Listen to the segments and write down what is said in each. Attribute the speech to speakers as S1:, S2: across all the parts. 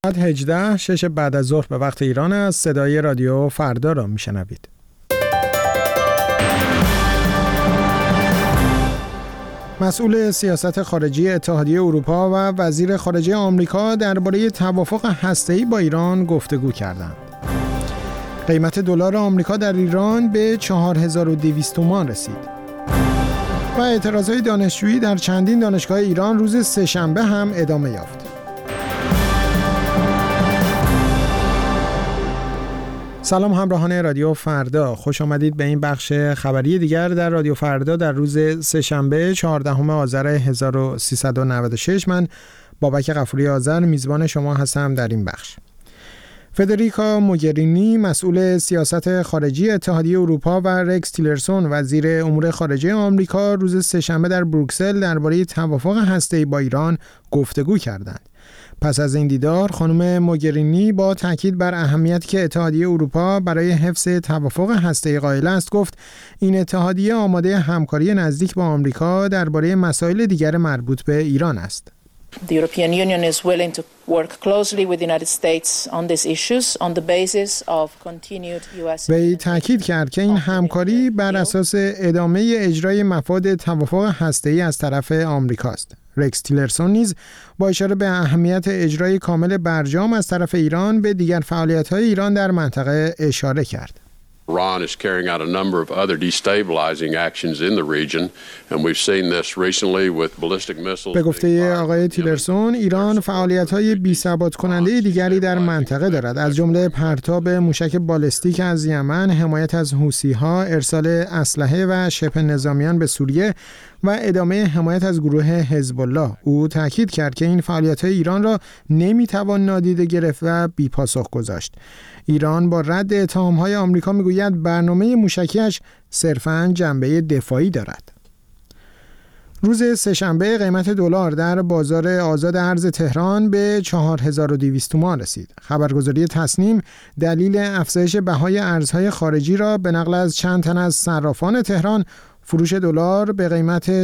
S1: ساعت 18 6 بعد از ظهر به وقت ایران است. صدای رادیو فردا را میشنوید. مسئول سیاست خارجی اتحادیه اروپا و وزیر خارجه آمریکا درباره توافق هسته‌ای با ایران گفتگو کردند. قیمت دلار آمریکا در ایران به 4200 تومان رسید. و اعتراضهای دانشجویی در چندین دانشگاه ایران روز سه‌شنبه هم ادامه یافت. سلام همراهان رادیو فردا، خوش آمدید به این بخش خبری دیگر در رادیو فردا در روز سه‌شنبه 14 آذر 1396. من بابک غفوری آذر میزبان شما هستم در این بخش. فدریکا موگرینی مسئول سیاست خارجی اتحادیه اروپا و رکس تیلرسون وزیر امور خارجه آمریکا روز سه‌شنبه در بروکسل درباره توافق هسته‌ای با ایران گفتگو کردند. پس از این دیدار خانم موگرینی با تاکید بر اهمیتی که اتحادیه اروپا برای حفظ توافق هسته‌ای قائل است گفت این اتحادیه آماده همکاری نزدیک با آمریکا درباره مسائل دیگر مربوط به ایران است.
S2: The European Union is willing to work closely with the United States on these issues on the basis of continued US.
S1: وی تاکید کرد که این همکاری بر اساس ادامه اجرای مفاد توافق هسته‌ای از طرف آمریکاست. رکس تیلرسون نیز با اشاره به اهمیت اجرای کامل برجام از طرف ایران به دیگر فعالیت‌های ایران در منطقه اشاره کرد.
S3: Iran is carrying out a number of other destabilizing actions in the region and we've seen this recently with ballistic missiles.
S1: به گفته آقای تیلرسون ایران فعالیت‌های بی‌ثبات کننده دیگری در منطقه دارد، از جمله پرتاب موشک بالستیک از یمن، حمایت از حوثی‌ها، ارسال اسلحه و شبه نظامیان به سوریه و ادامه حمایت از گروه حزب الله. او تاکید کرد که این فعالیت‌های ایران را نمی‌توان نادیده گرفت و بی‌پاسخ گذاشت. ایران با رد اتهام‌های آمریکا می‌گوید برنامه موشکی‌اش صرفاً جنبه دفاعی دارد. روز سه‌شنبه قیمت دلار در بازار آزاد ارز تهران به 4200 تومان رسید. خبرگزاری تصنیم دلیل افزایش بهای ارزهای خارجی را به نقل از چند تن از صرافان تهران فروش دلار به قیمت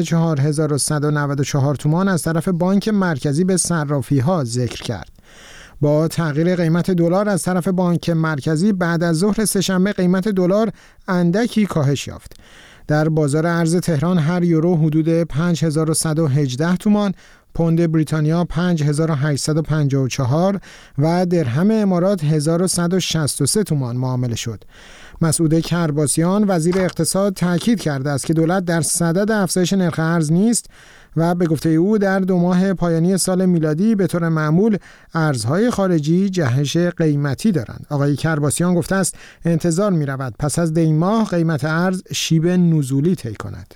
S1: 4194 تومان از طرف بانک مرکزی به صرافی‌ها ذکر کرد. با تغییر قیمت دلار از طرف بانک مرکزی بعد از ظهر سه‌شنبه قیمت دلار اندکی کاهش یافت. در بازار ارز تهران هر یورو حدود 5118 تومان، پوند بریتانیا 5854 و درهم امارات 1163 تومان معامله شد. مسعود کرباسیان وزیر اقتصاد تاکید کرده است که دولت در صدد افزایش نرخ ارز نیست و به گفته او در 2 ماه پایانی سال میلادی به طور معمول ارزهای خارجی جهش قیمتی دارند. آقای کرباسیان گفته است انتظار می رود پس از دی ماه قیمت ارز شیب نزولی طی کند.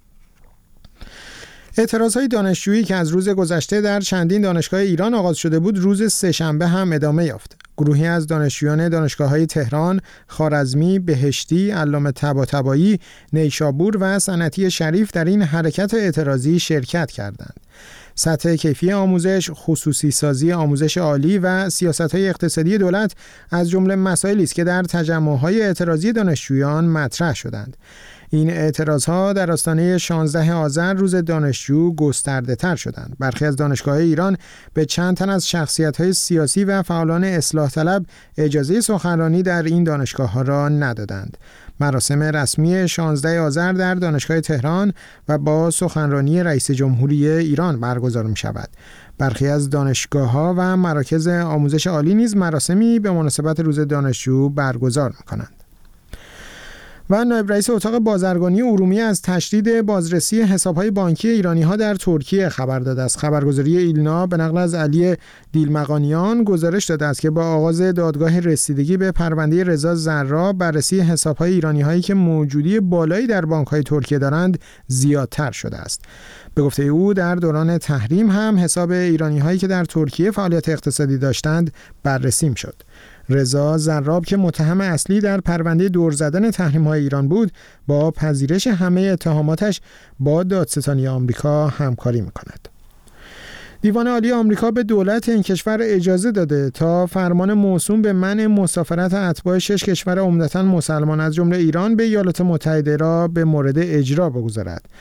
S1: اعتراضهای دانشجویی که از روز گذشته در چندین دانشگاه ایران آغاز شده بود روز سه‌شنبه هم ادامه یافت. گروهی از دانشجویان دانشگاه‌های تهران، خوارزمی، بهشتی، علامه طباطبایی، نیشابور و صنعتی شریف در این حرکت اعتراضی شرکت کردند. سطح کیفی آموزش، خصوصی سازی آموزش عالی و سیاست‌های اقتصادی دولت از جمله مسائلی است که در تجمع‌های اعتراضی دانشجویان مطرح شدند. این اعتراضها در آستانه 16 آذر روز دانشجو گسترده‌تر شدند. برخی از دانشگاه‌های ایران به چند تن از شخصیت‌های سیاسی و فعالان اصلاح طلب اجازه سخنرانی در این دانشگاه‌ها را ندادند. مراسم رسمی 16 آذر در دانشگاه تهران و با سخنرانی رئیس جمهوری ایران برگزار می‌شود. برخی از دانشگاه‌ها و مراکز آموزش عالی نیز مراسمی به مناسبت روز دانشجو برگزار می‌کنند. و نایب رئیس اتاق بازرگانی ارومیه از تشدید بازرسی حساب‌های بانکی ایرانی‌ها در ترکیه خبر داده است. خبرگزاری ایلنا به نقل از علی دیلمقانیان گزارش داده است که با آغاز دادگاه رسیدگی به پرونده رضا زراب بررسی حساب‌های ایرانی‌هایی که موجودی بالایی در بانک‌های ترکیه دارند زیادتر شده است. به گفته او در دوران تحریم هم حساب ایرانی‌هایی که در ترکیه فعالیت اقتصادی داشتند بررسی می‌شد. رضا زراب که متهم اصلی در پرونده دور زدن تحریم‌های ایران بود، با پذیرش همه اتهاماتش با دادستانی آمریکا همکاری می‌کند. دیوان عالی آمریکا به دولت این کشور اجازه داده تا فرمان موسوم به منع مسافرت اتباع 6 کشور عمدتاً مسلمان از جمله ایران به ایالات متحده را به مورد اجرا بگذارد.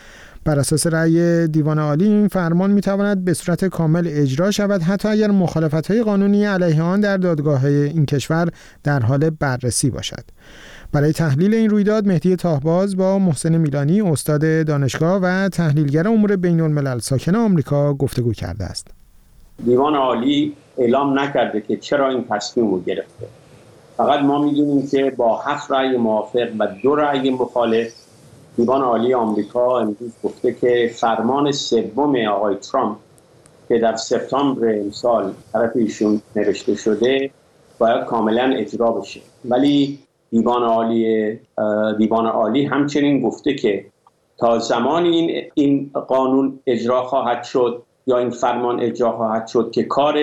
S1: بر اساس رأی دیوان عالی این فرمان میتواند به صورت کامل اجرا شود، حتی اگر مخالفت‌های قانونی علیه آن در دادگاه این کشور در حال بررسی باشد. برای تحلیل این رویداد مهدی طاهباز با محسن میلانی استاد دانشگاه و تحلیلگر امور بین‌الملل ساکن آمریکا گفتگو کرده است.
S4: دیوان عالی اعلام نکرده که چرا این تصمیم رو گرفته. فقط ما می‌دونیم که با 7 رأی موافق و 2 رأی مخالف دیوان عالی آمریکا امروز گفته که فرمان سوم آقای ترامپ که در سپتامبر امسال طرف ایشون نوشته شده باید کاملا اجرا بشه. ولی دیوان عالی همچنین گفته که تا زمانی این قانون اجرا خواهد شد یا این فرمان اجرا خواهد شد که کار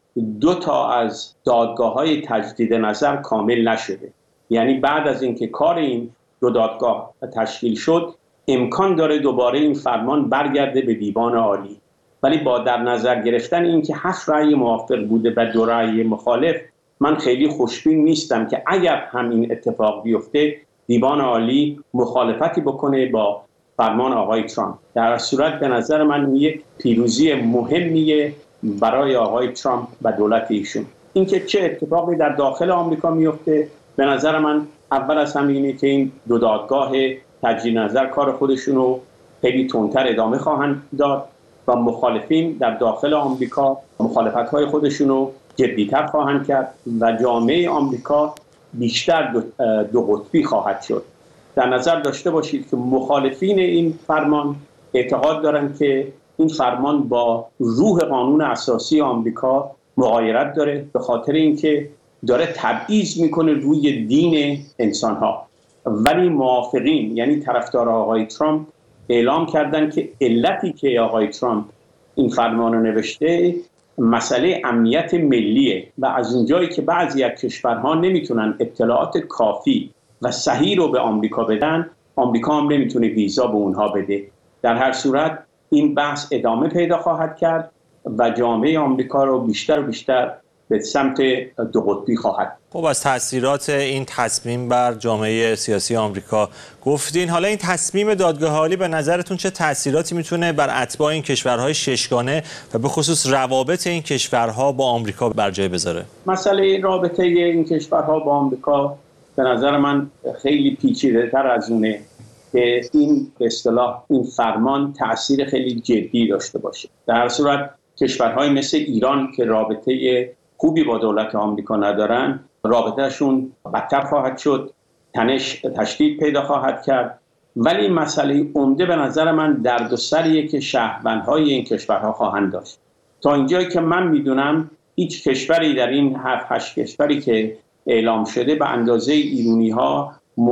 S4: 2 تا از دادگاه‌های تجدید نظر کامل نشده، یعنی بعد از اینکه کار این 2 دادگاه تشکیل شد امکان داره دوباره این فرمان برگرده به دیوان عالی. ولی با در نظر گرفتن اینکه 7 رأی موافق بوده و 2 رأی مخالف، من خیلی خوشبین نیستم که اگر همین اتفاق بیفته دیوان عالی مخالفتی بکنه با فرمان آقای ترامپ. در صورت به نظر من یک پیروزی مهمیه برای آقای ترامپ و دولت ایشون. اینکه چه اتفاقی در داخل آمریکا میفته، به نظر من اول از همه اینه که این 2 دادگاه تجدید نظر کار خودشون رو خیلی تندتر ادامه خواهند داد و مخالفین در داخل آمریکا مخالفت‌های خودشون رو جدی‌تر خواهند کرد و جامعه آمریکا بیشتر 2 قطبی خواهد شد. در نظر داشته باشید که مخالفین این فرمان اعتقاد دارند که این فرمان با روح قانون اساسی آمریکا مغایرت داره، به خاطر اینکه داره تبعیض میکنه روی دین انسان‌ها. ولی موافقین یعنی طرفدار آقای ترامپ اعلام کردن که علتی که آقای ترامپ این فرمان رو نوشته مسئله امنیت ملیه و از اونجایی که بعضی از کشورها نمیتونن اطلاعات کافی و صحیح رو به آمریکا بدن، آمریکا هم نمیتونه ویزا به اونها بده. در هر صورت این بحث ادامه پیدا خواهد کرد و جامعه آمریکا رو بیشتر و بیشتر به سمت 2 قطبی خواهد.
S5: خب از تاثیرات این تصمیم بر جامعه سیاسی آمریکا گفتین. حالا این تصمیم دادگاه عالی به نظرتون چه تاثیراتی میتونه بر اتباع این کشورهای ششگانه و به خصوص روابط این کشورها با آمریکا بر جای بذاره؟ مسئله
S4: رابطه این کشورها با آمریکا به نظر من خیلی پیچیده‌تر از اونه که این به اصطلاح این فرمان تأثیر خیلی جدی داشته باشه. در هر صورت کشورهای مثل ایران که رابطه خوبی با دولت آمریکا ندارن، رابطهشون بدتر خواهد شد، تنش تشدید پیدا خواهد کرد. ولی مسئله عمده به نظر من درد و سریه که شهروندهای این کشورها خواهند داشت. تا اینجایی که من میدونم هیچ کشوری در این 7-8 کشوری که اعلام شده به اندازه ایرانی‌ها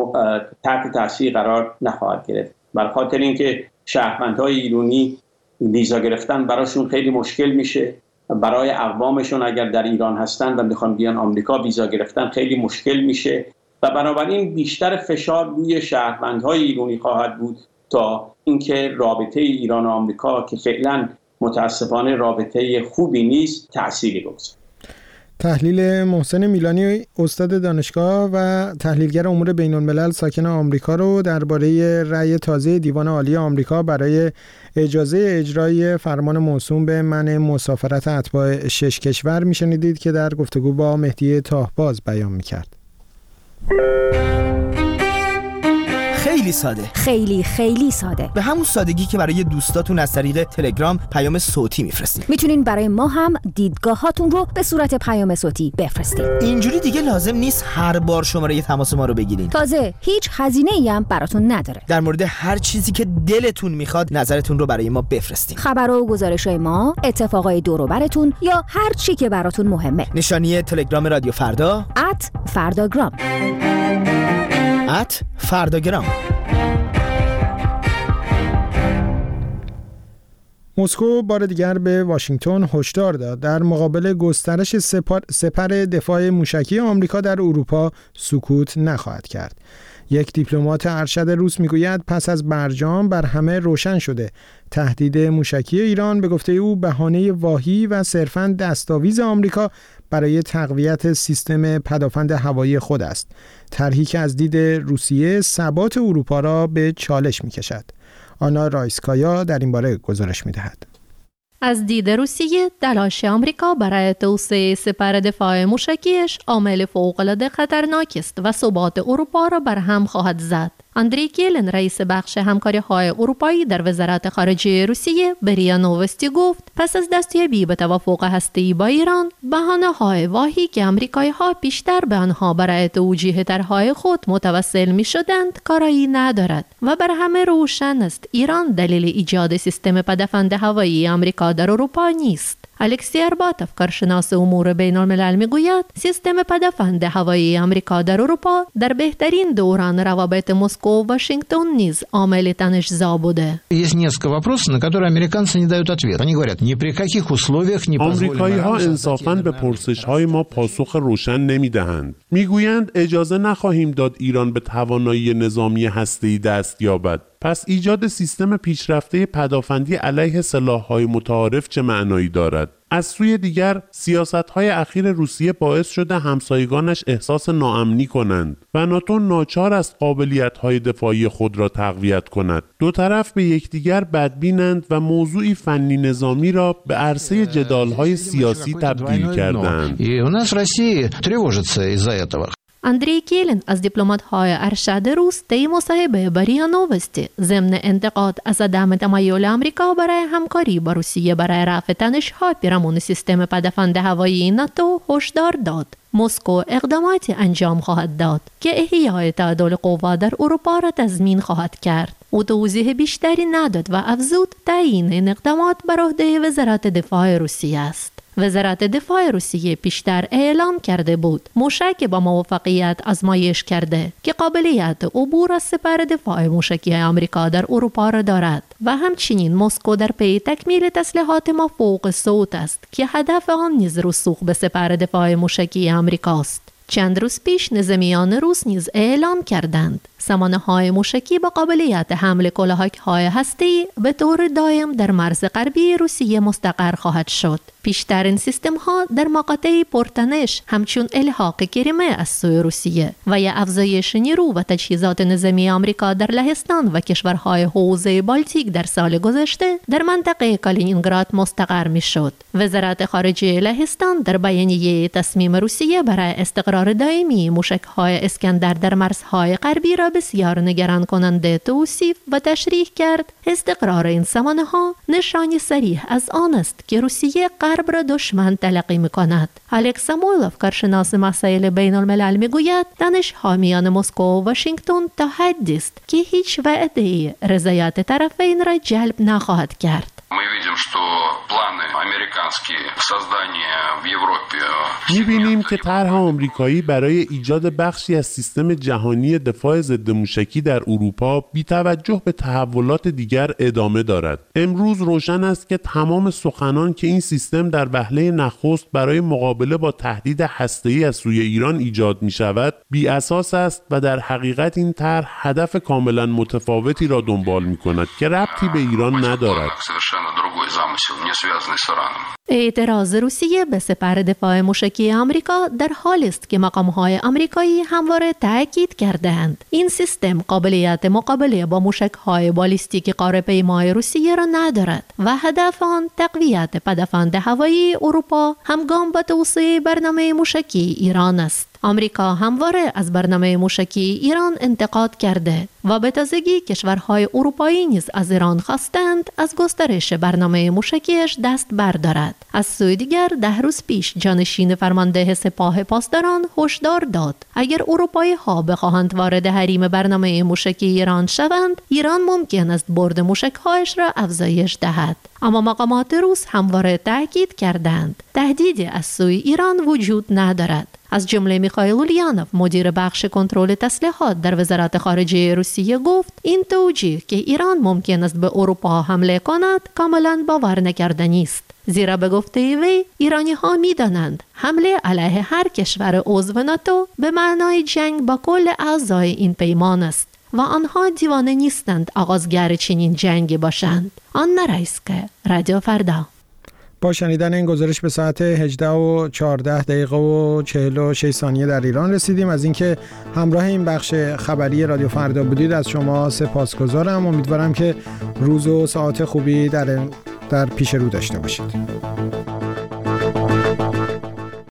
S4: تحت تاثیر قرار نخواهد گرفت. برای خاطر اینکه شهروندهای ایرانی ویزا گرفتن براشون خیلی مشکل میشه، برای اقوامشون اگر در ایران هستن و میخوان بیان آمریکا ویزا گرفتن خیلی مشکل میشه و بنابراین بیشتر فشار روی شهروندهای ایرانی خواهد بود تا اینکه رابطه ایران و آمریکا که فعلا متاسفانه رابطه خوبی نیست تأثیری بگذاره.
S1: تحلیل محسن میلانی استاد دانشگاه و تحلیلگر امور بین‌الملل ساکن آمریکا رو درباره رأی تازه دیوان عالی آمریکا برای اجازه اجرای فرمان موسوم به منع مسافرت اتباع 6 کشور میشنیدید که در گفتگو با مهدی طاهباز بیان میکرد.
S6: خیلی ساده، خیلی ساده، به همون سادگی که برای دوستاتون از طریق تلگرام پیام صوتی میفرستید.
S7: میتونین برای ما هم دیدگاهاتون رو به صورت پیام صوتی بفرستید.
S6: اینجوری دیگه لازم نیست هر بار شماره تماس ما رو بگیرین.
S7: تازه هیچ هزینه‌ای هم براتون نداره.
S6: در مورد هر چیزی که دلتون میخواد نظرتون رو برای ما بفرستین.
S7: خبرها و گزارش‌های ما، اتفاقای دور و براتون یا هر چی که براتون مهمه.
S6: نشانی تلگرام رادیو فردا
S7: @فرداگرام.
S6: @فرداگرام.
S1: مسکو بار دیگر به واشنگتن هشدار داد در مقابل گسترش سپر دفاع موشکی آمریکا در اروپا سکوت نخواهد کرد. یک دیپلمات ارشد روس میگوید پس از برجام بر همه روشن شده تهدید موشکی ایران به گفته او بهانه واهی و صرفاً دستاویز آمریکا برای تقویت سیستم پدافند هوایی خود است. طرحی که از دید روسیه ثبات اروپا را به چالش می‌کشد. آنا رایسکایا در این باره گزارش می‌دهد.
S8: از دید روسیه، تلاش آمریکا برای توسعه سپر دفاع موشکیش عامل فوق‌العاده خطرناک است و ثبات اروپا را بر هم خواهد زد. اندری کیلن، رئیس بخش همکاری‌های اروپایی در وزارت خارجه روسیه، به ریا نووستی گفت پس از دستیابی به توافق هسته‌ای با ایران، بهانه‌های واهی که آمریکایی‌ها پیشتر به آنها برای توجیه طرح‌های خود متوسل می‌شدند کارایی ندارد و بر همه روشن است ایران دلیل ایجاد سیستم پدافند هوایی آمریکا در اروپا نیست. الکسی ارباتوف، کارشناس امور بین‌الملل، میگوید سیستم پدافند هوایی آمریکا در اروپا در بهترین دوران روابط مسکو و واشنگتن نیز عامل تنش‌زا بوده.
S9: آمریکایی‌ها انصافاً به پرسش‌های ما پاسخ روشن نمی‌دهند. میگویند اجازه نخواهیم داد ایران به توانایی نظامی هسته‌ای دست یابد. پس ایجاد سیستم پیشرفته پدافندی علیه سلاح‌های متعارف چه معنایی دارد؟ از سوی دیگر سیاست‌های اخیر روسیه باعث شده همسایگانش احساس ناامنی کنند و ناتو ناچار است قابلیت‌های دفاعی خود را تقویت کند. دو طرف به یکدیگر بدبینند و موضوعی فنی نظامی را به عرصه جدال‌های سیاسی تبدیل کردند.
S8: اندری کیلن از دیپلمات‌های ارشد روس طی مصاحبه با ریا نووستی ضمن انتقاد از عدم تمایل آمریکا برای همکاری با روسیه برای رفع تنش‌ها پیرامون سیستم پدافند هوایی ناتو هشدار داد. مسکو اقداماتی انجام خواهد داد که احیای تعادل قوا در اروپا را تضمین خواهد کرد. او توضیح بیشتری نداد و افزود تعیین این اقدامات بر عهده وزارت دفاع روسیه است. وزارت دفاع روسیه پیشتر اعلام کرده بود موشک با موفقیت آزمایش کرده که قابلیت عبور از سپر دفاع موشکی آمریکا در اروپا را دارد و همچنین مسکو در پی تکمیل تسلیحات مافوق صوت است که هدف آن نیز رسوخ به سپر دفاع موشکی آمریکاست. چند روز پیش نظامیان روس نیز اعلام کردند سامانه‌های موشکی با قابلیت حمل کلاهک‌های هسته‌ای به طور دائم در مرز غربی روسیه مستقر خواهد شد. پیشترین سیستم‌ها در مقاطع پرتنش همچون الحاق کریمه از سوی روسیه و یا افزایش نیرو و تجهیزات نظامی آمریکا در لهستان و کشورهای حوزه بالتیک در سال گذشته در منطقه کالینینگراد مستقر می‌شد. وزارت خارجه لهستان در بیانیه تصمیم روسیه برای استقرار دائمی موشک‌های اسکندر در مرزهای غربی را بسیار نگران کننده توصیف و تشریح کرد. استقرار این سامانه‌ها نشانی صریح از آن است که روسیه غرب را دشمن تلقی می‌کند. الکس سامویلوف، کارشناس مسائل بین‌الملل، می‌گوید تنش‌ها میان مسکو و واشنگتن تا حدی است که هیچ وعده رضایت طرفین را جلب نخواهد کرد.
S9: می‌بینیم که طرح آمریکایی برای ایجاد بخشی از سیستم جهانی دفاع ضد موشکی در اروپا بی توجه به تحولات دیگر ادامه دارد. امروز روشن است که تمام سخنان که این سیستم در وهله نخست برای مقابله با تهدید هسته‌ای از سوی ایران ایجاد می‌شود بی اساس است و در حقیقت این طرح هدف کاملا متفاوتی را دنبال می‌کند که ربطی به ایران ندارد.
S8: اعتراض روسیه به سپر دفاع موشکی آمریکا در حالی است که مقام‌های آمریکایی همواره تاکید کردند این سیستم قابلیت مقابله با موشک‌های بالیستیک قاره‌پیمای روسیه را ندارد و هدف آن تقویت پدافند هوایی اروپا همگام با توسعه برنامه موشکی ایران است. آمریکا همواره از برنامه موشکی ایران انتقاد کرده و به تازگی کشورهای اروپایی نیز از ایران خواستند از گسترش برنامه موشکیش دست بردارد. از سوی دیگر 10 روز پیش جانشین فرمانده سپاه پاسداران هشدار داد اگر اروپایی ها بخواهند وارد حریم برنامه موشکی ایران شوند، ایران ممکن است برد موشک‌هایش را افزایش دهد. اما مقامات روس همواره تاکید کردند تهدیدی از سوی ایران وجود ندارد. از جمله میخائیل اولیانوف، مدیر بخش کنترل تسلیحات در وزارت خارجه روسیه، گفت این توجیه که ایران ممکن است به اروپا حمله کند کاملا باور نکردنی است. زیرا به گفته وی ایرانی ها می دانند حمله علیه هر کشور عضو ناتو به معنای جنگ با کل اعضای این پیمان است و آنها دیوانه نیستند آغازگر چنین جنگی باشند. آنا رایسکایا، رادیو فردا.
S1: با شنیدن این گزارش به ساعت 18 و 14 دقیقه و 46 ثانیه در ایران رسیدیم. از اینکه همراه این بخش خبری رادیو فردا بودید از شما سپاسگزارم. امیدوارم که روز و ساعت خوبی در پیش رو داشته باشید.